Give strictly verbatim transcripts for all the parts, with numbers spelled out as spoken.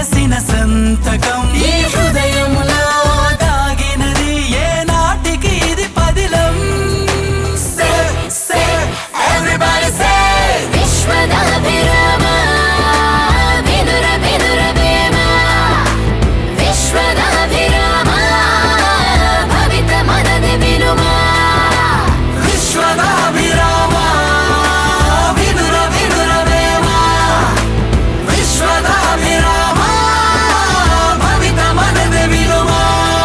చేసిన సంతకం ఈ హృదయంలో దాగినది ఏ నాటికి ఇది పదిలం Say, say, everybody say విశ్వదాభిరామ వినుర వినుర వేమ విశ్వదాభిరామ భవిత మనది వినుమా విశ్వదాభిరామ వినుర వినుర వేమ విశ్వదాభిరామ భవిత మనది వినుమా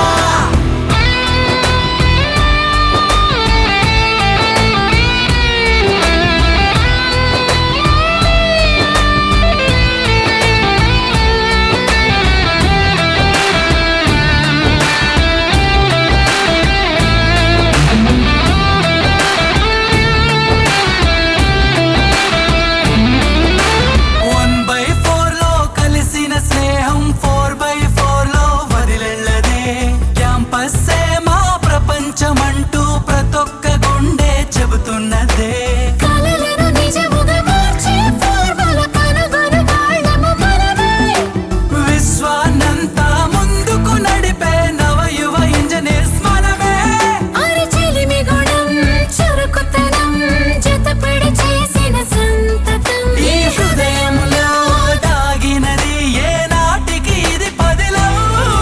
వన్ బై ఫోర్ లో కలిసిన స్నేహం ఫోర్ బై ఫోర్ లో వదిలెళ్ళదే క్యాంపస్ మా ప్రపంచమంటూ ప్రతొక్క గుండె చెబుతున్నదే కలలను నిజముగా మార్చే ఫార్ముల కనుగొను వాళ్ళము మనమే విశ్వాన్నంతా ముందుకు నడిపే నవయువ ఇంజనీర్స్ మనమే అరచెలిమి గుణం చురుకుతనం జతపడి చేసిన సంతకం ఈ హృదయంలో దాగినది ఏ నాటికి ఇది పదిలం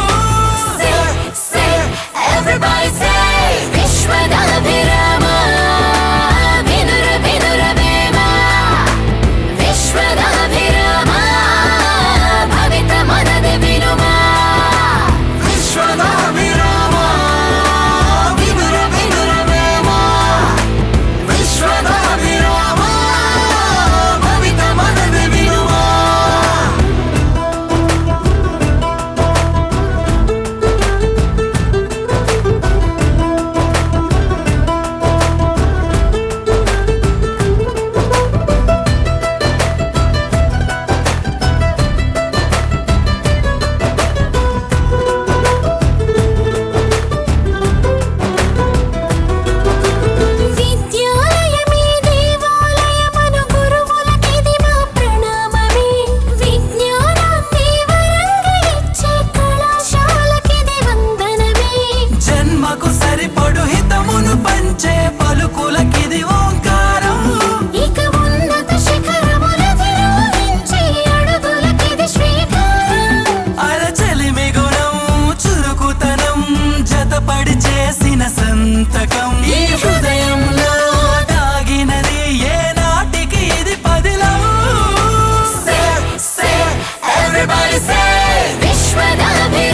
Say, everybody say విశ్వదాభిరామ వినుర వినుర వేమ విశ్వదాభిరామ భవిత మనది వినుమా విశ్వదాభిరామ వినుర వినుర వేమ విశ్వదాభిరామ భవిత మనది వినుమా విద్యాలయమే దేవాలయమను గురువులకిది మా ప్రణామమే విజ్ఞానాన్ని వరంగా ఇచ్చే కళాశాలకిది వందనమే జన్మకు సరిపడు హితమును పంచే పలుకులకిది ఓంకారం ఇక ఉన్నత శిఖరములధిరోహించే అడుగులకిది శ్రీకారం అరచెలిమి గుణం చురుకుతనం జతపడి చేసిన సంతకం ఈ హృదయంలో దాగినది ఏ నాటికి ఇది పదిలం Say, say, everybody say విశ్వదాభిరామ